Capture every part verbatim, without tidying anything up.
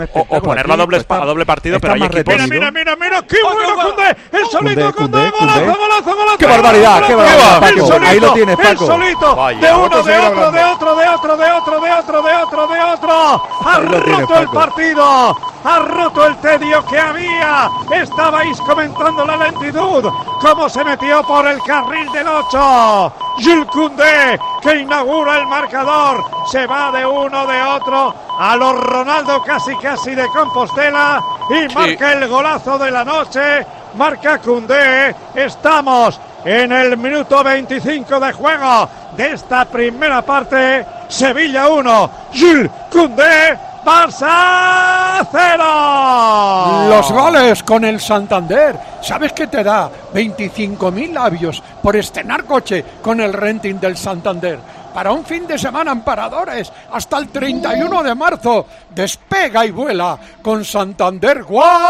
O, o ponerlo a doble, está, a doble partido, pero hay equipos. Mira, mira, mira, mira, qué bueno Koundé, el solito Koundé, golazo, golazo, golazo. Qué barbaridad, qué barbaridad, Paco. Solito, ahí lo tienes, Paco. El solito, Vaya, de uno, de otro, de otro, de otro, de otro, de otro, de otro, de otro. Ha roto el partido, ha roto el tedio que había. Estabais comentando la lentitud, cómo se metió por el carril del ocho. Jules Koundé, que inaugura el marcador, se va de uno, de otro, a los Ronaldo casi casi de Compostela y sí. marca el golazo de la noche, marca Koundé. Estamos en el minuto veinticinco de juego de esta primera parte. Sevilla uno, Jules Koundé, Barça cero. Los goles con el Santander. ¿Sabes qué te da? veinticinco mil labios por estrenar coche con el renting del Santander. Para un fin de semana en Paradores hasta el treinta y uno de marzo. Despega y vuela con Santander.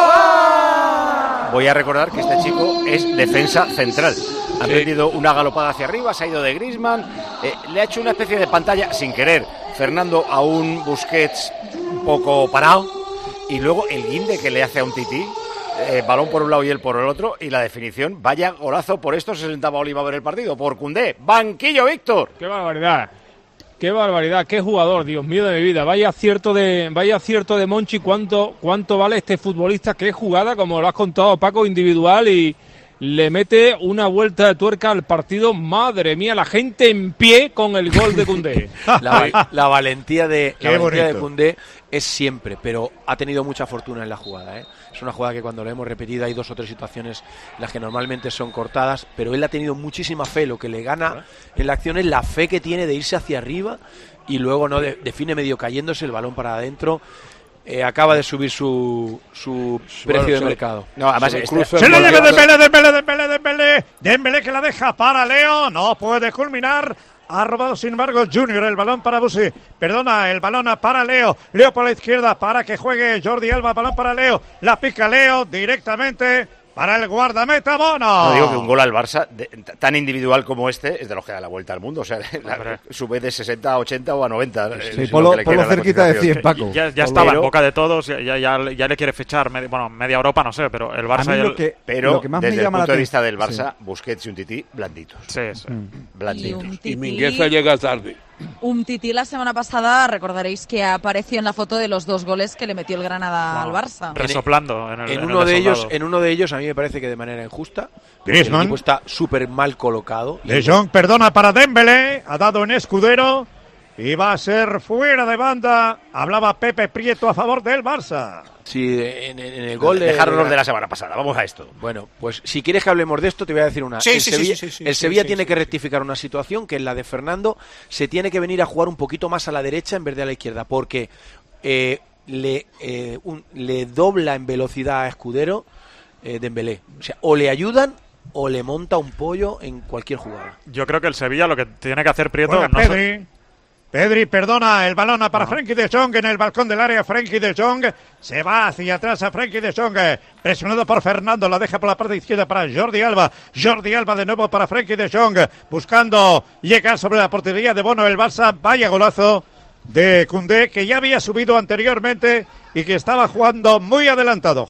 ¡Guau! Voy a recordar que este chico es defensa central. Ha sí. metido una galopada hacia arriba, se ha ido de Griezmann, eh, le ha hecho una especie de pantalla sin querer Fernando a un Busquets un poco parado, y luego el guinde que le hace a un Tití, eh, balón por un lado y él por el otro, y la definición. Vaya golazo. Por esto se sentaba Oliva a ver el partido, por Koundé. Banquillo, Víctor. Qué barbaridad, qué barbaridad, qué jugador, Dios mío de mi vida. Vaya acierto de, vaya acierto de Monchi. Cuánto, cuánto vale este futbolista, qué jugada, como lo has contado, Paco, individual, y le mete una vuelta de tuerca al partido. Madre mía, la gente en pie con el gol de Koundé. la, la valentía de la valentía de Koundé es siempre, pero ha tenido mucha fortuna en la jugada, ¿eh? Es una jugada que cuando lo hemos repetido hay dos o tres situaciones en las que normalmente son cortadas, pero él ha tenido muchísima fe. Lo que le gana en la acción es la fe que tiene de irse hacia arriba y luego no de, define medio cayéndose el balón para adentro. Eh, acaba de subir su su precio bueno, de mercado. No, además se, se le lleva Dembélé, Dembélé, Dembélé, Dembélé, Dembélé que la deja para Leo, no puede culminar. Ha robado sin embargo Junior el balón para Busi. Perdona, el balón para Leo. Leo por la izquierda para que juegue Jordi Alba. Balón para Leo. La pica Leo directamente para el guardameta Bono. No digo que un gol al Barça de, tan individual como este es de los que da la vuelta al mundo. O sea, la, sube de sesenta a ochenta o a noventa. Sí, Polo, Polo cerquita de cien, Paco. Ya, ya estaba en boca de todos, ya, ya, ya le quiere fichar, media, bueno, media Europa, no sé, pero el Barça... El, lo que, pero lo que más desde me llama el punto de vista del Barça, sí. Busquets y un Tití blanditos. Sí, sí. Mm. Blanditos. Y, y Mingueza llega tarde. Un Tití la semana pasada, recordaréis que apareció en la foto de los dos goles que le metió el Granada wow. al Barça. Resoplando en, el, en, en uno el de ellos, en uno de ellos a mí me parece que de manera injusta. Griezmann. El equipo está súper mal colocado. De Jong, perdona para Dembélé, ha dado en Escudero y va a ser fuera de banda. Hablaba Pepe Prieto a favor del Barça. Sí, en, en el gol de... Dejarnos de la semana pasada, vamos a esto. Bueno, pues si quieres que hablemos de esto, te voy a decir una. Sí, el sí, Sevilla, sí, sí, sí, el sí, Sevilla sí, tiene sí, que sí. rectificar una situación que es la de Fernando. Se tiene que venir a jugar un poquito más a la derecha en vez de a la izquierda, porque eh, le, eh, un, le dobla en velocidad a Escudero eh, Dembélé. O sea, o le ayudan o le monta un pollo en cualquier jugada. Yo creo que el Sevilla lo que tiene que hacer, Prieto... Juega no Pedri. So... Pedri, perdona, el balón para no. Frenkie de Jong en el balcón del área. Frenkie de Jong se va hacia atrás a Frenkie de Jong, presionado por Fernando, la deja por la parte izquierda para Jordi Alba. Jordi Alba de nuevo para Frenkie de Jong, buscando llegar sobre la portería de Bono el Barça. Vaya golazo de Koundé, que ya había subido anteriormente y que estaba jugando muy adelantado.